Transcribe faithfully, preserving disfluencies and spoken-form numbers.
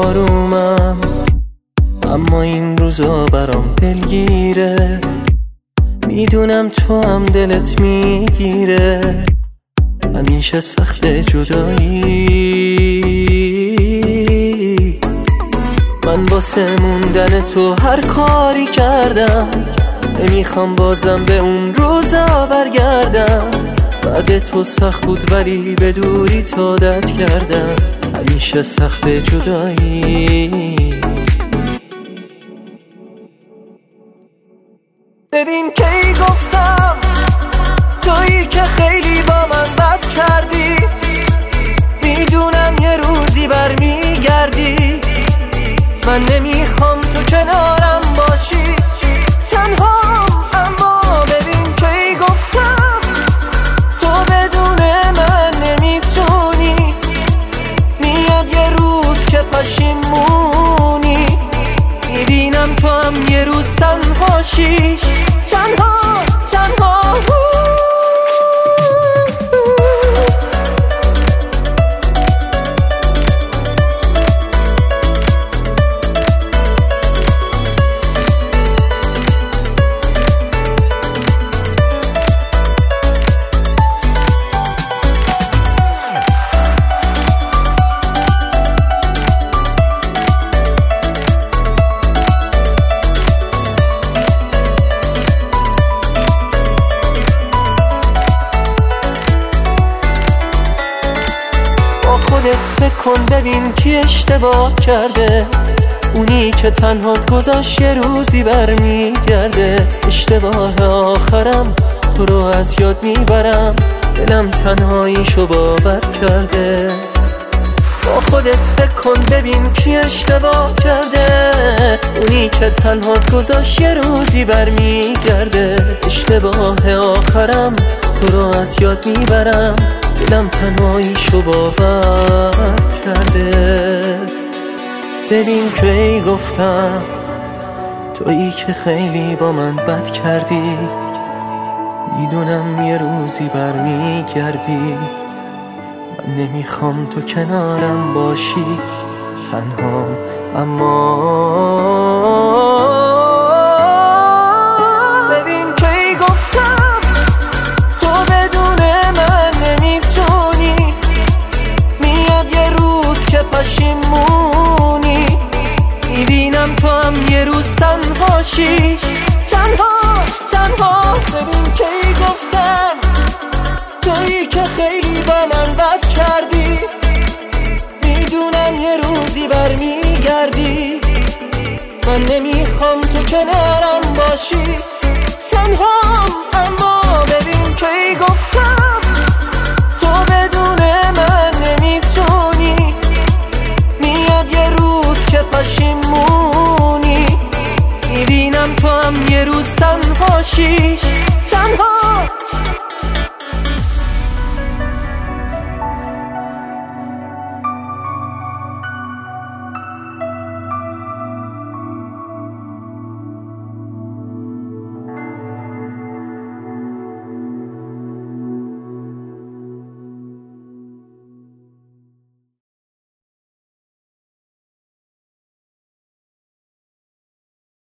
آرومم، اما این روزا برام دلگیره. میدونم تو هم دلت میگیره، همیشه سخت جدایی. من واسه موندن تو هر کاری کردم، نمیخوام بازم به اون روزا برگردم. بعد تو سخت بود ولی به دوری تو عادت کردم، همیشه سخت جدایی. ببین کی گفتم تویی که خیلی با من بد کردی، میدونم یه روزی برمیگردی. من نمیخوام تو کنارم باشی تنها، اما ببین کی گفتم تو بدون من نمیتونی. میاد یه روز که پشیمونی، میبینم تو هم یه روز تنهاشی، تنها تنها. خودت فکر کن ببین کی اشتباه کرده، اونی که تنهات گذاشت یه روزی برمیگرده. اشتباه آخرم تو رو از یاد میبرم، دلم تنهاییشو باور کرده. با خودت فکر کن ببین کی اشتباه کرده، اونی که تنهات گذاشت یه روزی برمیگرده. اشتباه آخرم تو رو از یاد میبرم، دلم تنهاییشو باور کرده. ببین کی گفتم تویی که خیلی با من بد کردی، میدونم یه روزی برمیگردی. من نمیخوام تو کنارم باشی تنهام، اما ببین کی گفتم تو بدون من نمیتونی. میاد یه روز که پشیمونی، میبینم تو هم یه روز تنهاشی، تنها تنها. ببین کی گفتم تویی که خیلی با من بد کردی، میدونم یه روزی برمیگردی. من نمیخوام تو کنارم باشی تنها، اما